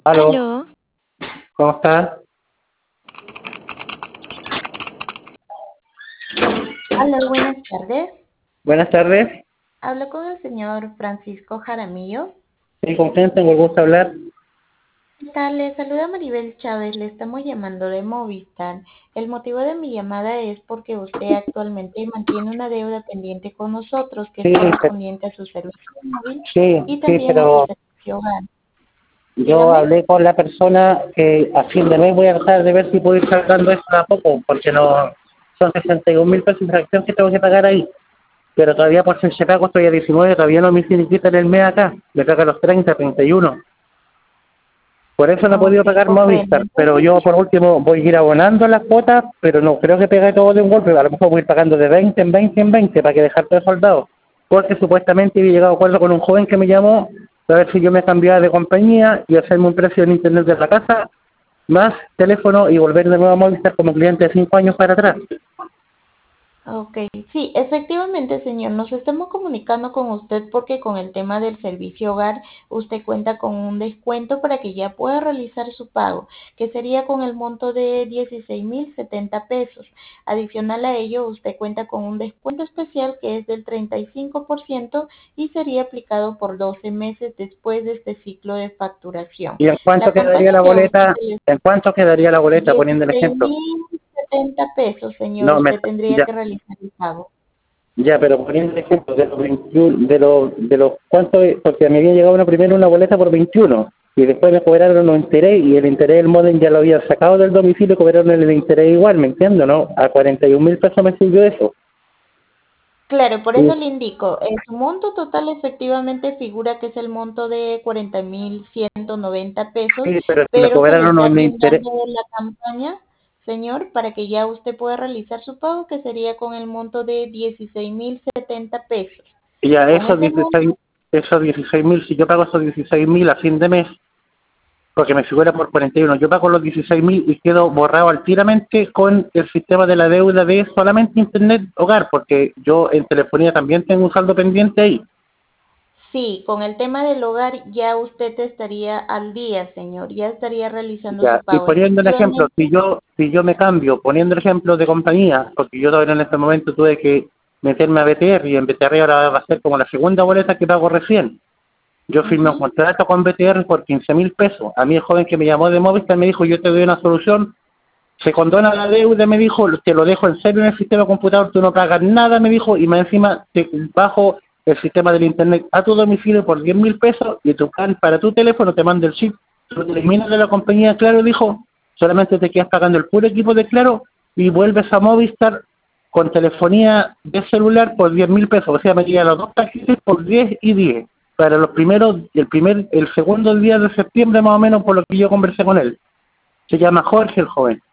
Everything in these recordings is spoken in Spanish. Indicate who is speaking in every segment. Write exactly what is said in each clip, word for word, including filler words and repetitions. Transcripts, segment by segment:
Speaker 1: Aló,
Speaker 2: Aló,
Speaker 1: ¿cómo estás?
Speaker 3: Hola, buenas tardes.
Speaker 1: Buenas tardes.
Speaker 3: Hablo con el señor Francisco Jaramillo.
Speaker 1: Sí, ¿con quién tengo el gusto de hablar?
Speaker 3: ¿Qué tal? Le saluda Maribel Chávez. Le estamos llamando de Movistar. El motivo de mi llamada es porque usted actualmente mantiene una deuda pendiente con nosotros que es
Speaker 1: Sí, pe-
Speaker 3: correspondiente a su servicio móvil
Speaker 1: sí,
Speaker 3: y
Speaker 1: sí,
Speaker 3: también a su
Speaker 1: pero
Speaker 3: servicio hogar.
Speaker 1: yo
Speaker 3: Dígame.
Speaker 1: hablé con la persona que a fin de mes voy a tratar de ver si puedo ir sacando esto a poco, porque no son sesenta y un mil pesos de fracción que tengo que pagar ahí. Pero todavía por si se pago estoy a diecinueve, todavía no me finiquitan el mes acá. Me toca los treinta, treinta y uno. Por eso no he podido
Speaker 3: Ok,
Speaker 1: pagar
Speaker 3: comprendo.
Speaker 1: Movistar, pero
Speaker 3: Entonces,
Speaker 1: yo por último voy a ir abonando las cuotas, pero no creo que pegue todo de un golpe, a lo mejor voy a ir pagando de veinte en veinte en veinte para que dejar todo soldado, porque supuestamente había llegado a acuerdo con un joven que me llamó a ver si yo me cambiaba de compañía y hacerme un precio en internet de la casa, más teléfono y volver de nuevo a Movistar como cliente de cinco años para atrás.
Speaker 3: Ok, sí, efectivamente, señor, nos estamos comunicando con usted porque con el tema del servicio hogar usted cuenta con un descuento para que ya pueda realizar su pago, que sería con el monto de dieciséis mil setenta pesos. Adicional a ello, usted cuenta con un descuento especial que es del treinta y cinco por ciento y sería aplicado por doce meses después de este ciclo de facturación.
Speaker 1: ¿Y en cuánto
Speaker 3: La
Speaker 1: quedaría
Speaker 3: campaña
Speaker 1: la
Speaker 3: que a usted
Speaker 1: boleta?
Speaker 3: le
Speaker 1: ¿En cuánto quedaría la boleta poniendo el
Speaker 3: dieciséis
Speaker 1: ejemplo?
Speaker 3: mil setenta pesos, señor,
Speaker 1: No, me,
Speaker 3: usted tendría
Speaker 1: ya,
Speaker 3: que realizar el pago.
Speaker 1: Ya, pero poniendo el ejemplo de los veintiuno, de los, de los, ¿cuánto es? Porque me había llegado una primero una boleta por veintiuno y después me cobraron los interés y el interés del modem ya lo había sacado del domicilio, cobraron el interés igual, ¿me entiendo, no? A cuarenta y un mil pesos me sirvió eso.
Speaker 3: Claro, por eso
Speaker 1: Sí,
Speaker 3: le indico, eh, su monto total efectivamente figura que es el monto de cuarenta mil ciento noventa pesos,
Speaker 1: sí, pero me
Speaker 3: pero se le
Speaker 1: cobraron
Speaker 3: está
Speaker 1: un interés,
Speaker 3: brindando la campaña, señor, para que ya usted pueda realizar su pago, que sería con el monto de dieciséis mil setenta pesos.
Speaker 1: y ya
Speaker 3: Con
Speaker 1: esos
Speaker 3: ese
Speaker 1: dieciséis,
Speaker 3: monto,
Speaker 1: esos dieciséis mil, si yo pago esos dieciséis mil a fin de mes, porque me figura por cuarenta y uno, yo pago los dieciséis mil y quedo borrado altiramente con el sistema de la deuda de solamente Internet Hogar, porque yo en telefonía también tengo un saldo pendiente ahí.
Speaker 3: sí, con el tema del hogar ya usted estaría al día, señor, ya estaría realizando
Speaker 1: Ya,
Speaker 3: su
Speaker 1: y
Speaker 3: pago.
Speaker 1: poniendo el ejemplo,
Speaker 3: Efectivamente,
Speaker 1: si yo si yo me cambio, poniendo el ejemplo de compañía, porque yo todavía en este momento tuve que meterme a B T R y en B T R ahora va a ser como la segunda boleta que pago recién. Yo firmé un
Speaker 3: ujú.
Speaker 1: contrato con B T R por quince mil pesos. A mí el joven que me llamó de Movistar me dijo, yo te doy una solución, se condona la deuda, me dijo, te lo dejo en serio en el sistema computador, tú no pagas nada, me dijo, y más encima te bajo el sistema del internet a tu domicilio por diez mil pesos y tu plan para tu teléfono te manda el chip, tú te eliminas de la compañía Claro, dijo, solamente te quedas pagando el puro equipo de Claro y vuelves a Movistar con telefonía de celular por diez mil pesos, o sea, me quedan los dos paquetes por diez y diez para los primeros, el primer, el segundo día de septiembre más o menos por lo que yo conversé con él. Se llama Jorge el joven.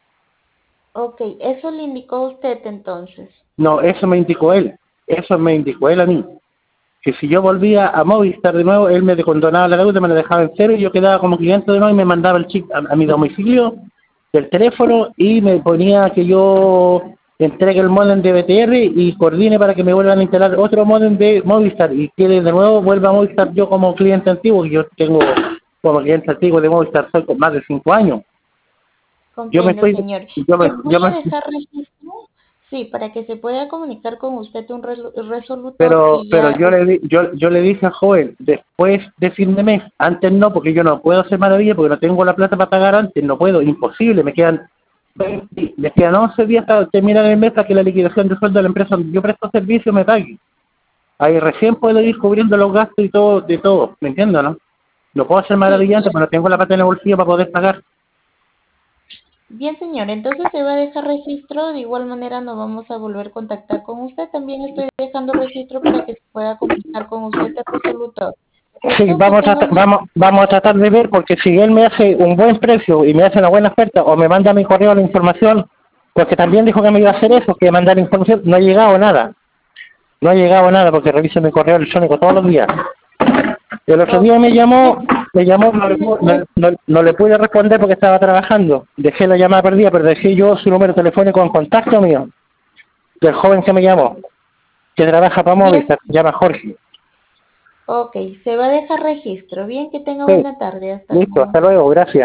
Speaker 3: Ok, eso le indicó usted entonces.
Speaker 1: No, eso me indicó él, eso me indicó él a mí. Que si yo volvía a Movistar de nuevo, él me condonaba la deuda, me la dejaba en cero y yo quedaba como cliente de nuevo y me mandaba el chip a, a mi domicilio del teléfono y me ponía que yo entregue el modem de B T R y coordine para que me vuelvan a instalar otro modem de Movistar y que de nuevo vuelva a Movistar yo como cliente antiguo, que yo tengo como cliente antiguo de Movistar, soy con más de cinco años. Yo me
Speaker 3: Comprendo,
Speaker 1: estoy,
Speaker 3: señor.
Speaker 1: yo me,
Speaker 3: Le voy
Speaker 1: yo
Speaker 3: a
Speaker 1: me,
Speaker 3: dejar registro, sí, para que se pueda comunicar con usted un relu- resolutor
Speaker 1: Pero,
Speaker 3: y
Speaker 1: pero
Speaker 3: ya
Speaker 1: yo le di- yo, yo le dije a Joel, después de fin de mes, antes no, porque yo no puedo hacer maravilla, porque no tengo la plata para pagar antes, no puedo, imposible, me quedan veinte me quedan once días para terminar el mes para que la liquidación de sueldo de la empresa donde yo presto servicio me pague. Ahí recién puedo ir cubriendo los gastos y todo, de todo, ¿me entiendes, no? No puedo hacer
Speaker 3: sí,
Speaker 1: maravillante,
Speaker 3: claro.
Speaker 1: pero no tengo la plata en el bolsillo para poder pagar.
Speaker 3: Bien, señor, entonces se va a dejar registro, de igual manera nos vamos a volver a contactar con usted. También estoy dejando registro para que se pueda comunicar con usted el resolutor.
Speaker 1: Sí,
Speaker 3: ¿Correcto? Que
Speaker 1: vamos a,
Speaker 3: tenga una...
Speaker 1: vamos, vamos a tratar de ver, porque si él me hace un buen precio y me hace una buena oferta, o me manda a mi correo la información, porque también dijo que me iba a hacer
Speaker 3: Ujú.
Speaker 1: eso, que mandar información, no ha llegado nada, no ha llegado nada, porque reviso mi correo electrónico todos los días. El otro
Speaker 3: Ok.
Speaker 1: día me llamó,
Speaker 3: Entonces,
Speaker 1: me llamó, no le, pu- no, no- no le pude responder porque estaba trabajando, dejé la llamada perdida, pero dejé yo su número telefónico en contacto mío, del joven que me llamó, que trabaja para
Speaker 3: bien,
Speaker 1: Movistar, se llama Jorge.
Speaker 3: Ok, se va a dejar registro. Bien, que tenga
Speaker 1: Sí,
Speaker 3: buena tarde. Hasta
Speaker 1: listo,
Speaker 3: luego.
Speaker 1: hasta luego, gracias.